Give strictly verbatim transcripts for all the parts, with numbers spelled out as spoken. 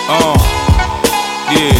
Uh, yeah.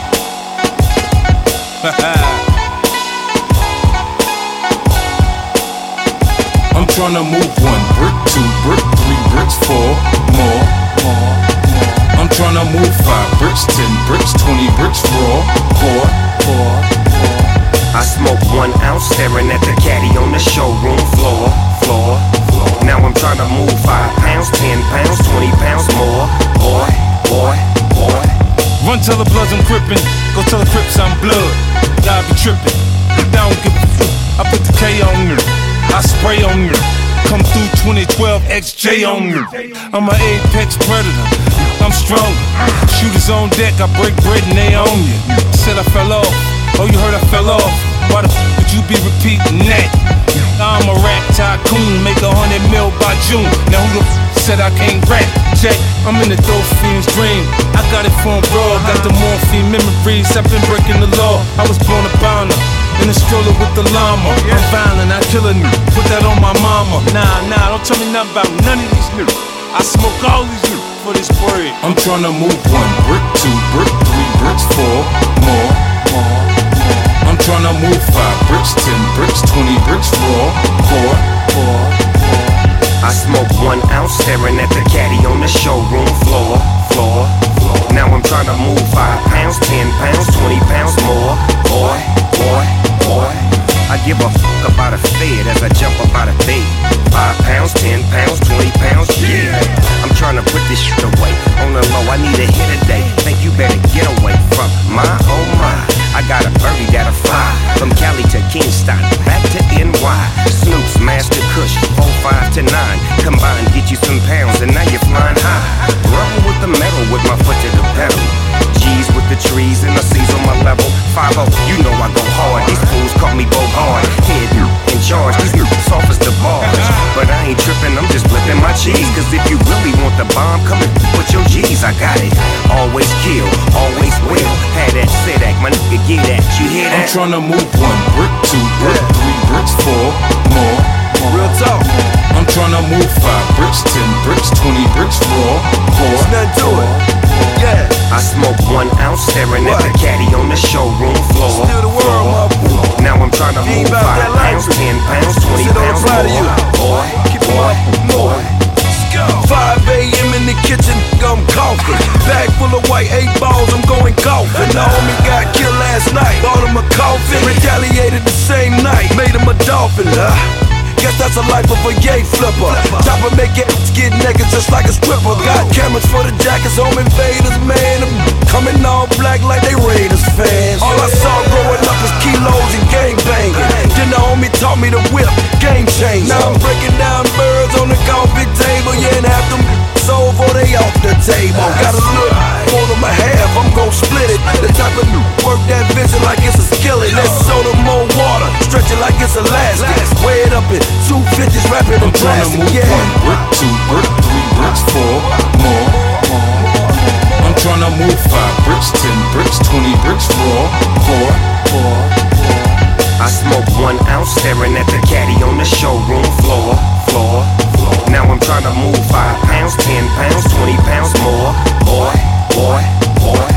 I'm tryna move one brick, two brick, three bricks, four more, more, more. I'm tryna move five bricks, ten bricks, twenty bricks, raw, four, four, four. I smoke one ounce, staring at the caddy on the showroom floor, floor, floor. Now I'm tryna move five pounds, ten pounds, twenty pounds more, boy, boy, boy. Run tell the bloods I'm crippin', go tell the crips I'm blood. Y'all be trippin', I don't give a fuck. I put the K on you, I spray on you. Come through twenty twelve X J on you. I'm an apex predator, I'm strong. Shooters on deck, I break bread and they own you. Said I fell off, oh you heard I fell off. Why the f would you be repeating that? I'm a rap tycoon, make a hundred mil by June. Now who the f said I can't rap? Check, I'm in the dope fiend's dream. I got it from abroad, got the morphine memories. I've been breaking the law, I was born a bounder. In a stroller with the llama. I'm violent, I kill a new. Put that on my mama. Nah, nah, don't tell me nothing about none of these new. I smoke all these new for this bread. I'm tryna move one brick, two brick, three bricks, four more, more, more. I'm tryna move five bricks, ten bricks, twenty bricks, raw, four, four, four. I smoke one ounce, staring at the caddy on the showroom floor, floor, floor. Now I'm tryna move five pounds, ten pounds, twenty pounds more, boy, boy, boy. I give a fuck about a fed as I jump up out of bed. Five pounds, ten pounds, twenty pounds, yeah. I'm tryna put this shit away. On the low, I need a hit a day. Think you better get away from my, oh my. I got a birdie that'll fly from Cali to Kingston, back to N Y. Snoop's Master Kush, four, five to nine. Combine, get you some pounds, and now you're flying high. Rubbing with the metal, with my foot to the pedal. G's with the trees and the C's on my level. five oh, you know I go hard. These fools call me Bogard. Head in charge, these niggas soft as the bars. But I ain't tripping, I'm just flipping my cheese. Cause if you really want the bomb, come and put your G's. I got it. Always kill, always will. Had that said act, my nigga get that. You hear that? I'm tryna move one brick, two brick, three bricks, four more, more. Real talk. I'm tryna move five bricks, ten bricks, twenty bricks, raw, four. There's nothing to it. Yeah. I smoke one ounce, staring What? at the caddy on the showroom floor. Still the world, motherfucker. Now I'm tryna You ain't move about five that life. pounds, ten pounds, twenty Sit on the pounds side of you. more. Boy, Keep it boy, up, boy. Let's go. five A M in the kitchen, I'm coughing. Bag full of white eight balls, I'm going golfing. The homie got killed last night, bought him a coffin. Retaliated the same night, made him a dolphin. Uh, guess that's the life of a yay flipper. Chopper make it get naked just like a stripper. Got cameras for the jackets, home invaders, man. I'm coming all black like they Raiders fans. All I saw growing up was kilos and gang banging. Then the homie taught me to whip, game change. Now I'm breaking down birds on the coffee table. Yeah, and half them sold for they off the table. Got a look, one of my half, I'm gon' split it. The type of work that vision like it's a skillet. Let's soda more water, stretch it like it's elastic. Weigh it up in two fifties, wrap it in I'm tryna plastic. move Yeah. one brick, two brick, three bricks, four more, more. I'm tryna move five bricks, ten bricks, twenty bricks, raw, four, four, four. I smoke one ounce, staring at the caddy on the showroom floor, floor, floor. Now I'm tryna move five pounds, ten pounds, twenty pounds more. Boy, boy, boy.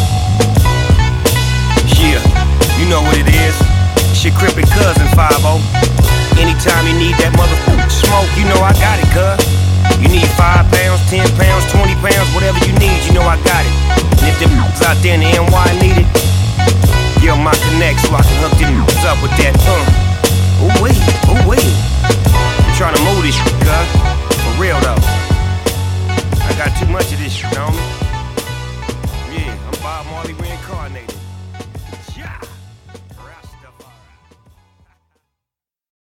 Yeah, you know what it is. It's your crippin' cousin five oh. Anytime you need that motherfucker smoke, you know I got it, cuz. You need five pounds, ten pounds, twenty pounds, whatever you need, you know I got it. And if them out there in the N Y need it, give my connect so I can hook them up with that, uh. Ooh wee, ooh wee. I'm trying to move this shit, cuz. For real though. I got too much of this shit on me. Yeah, I'm Bob Marley reincarnated.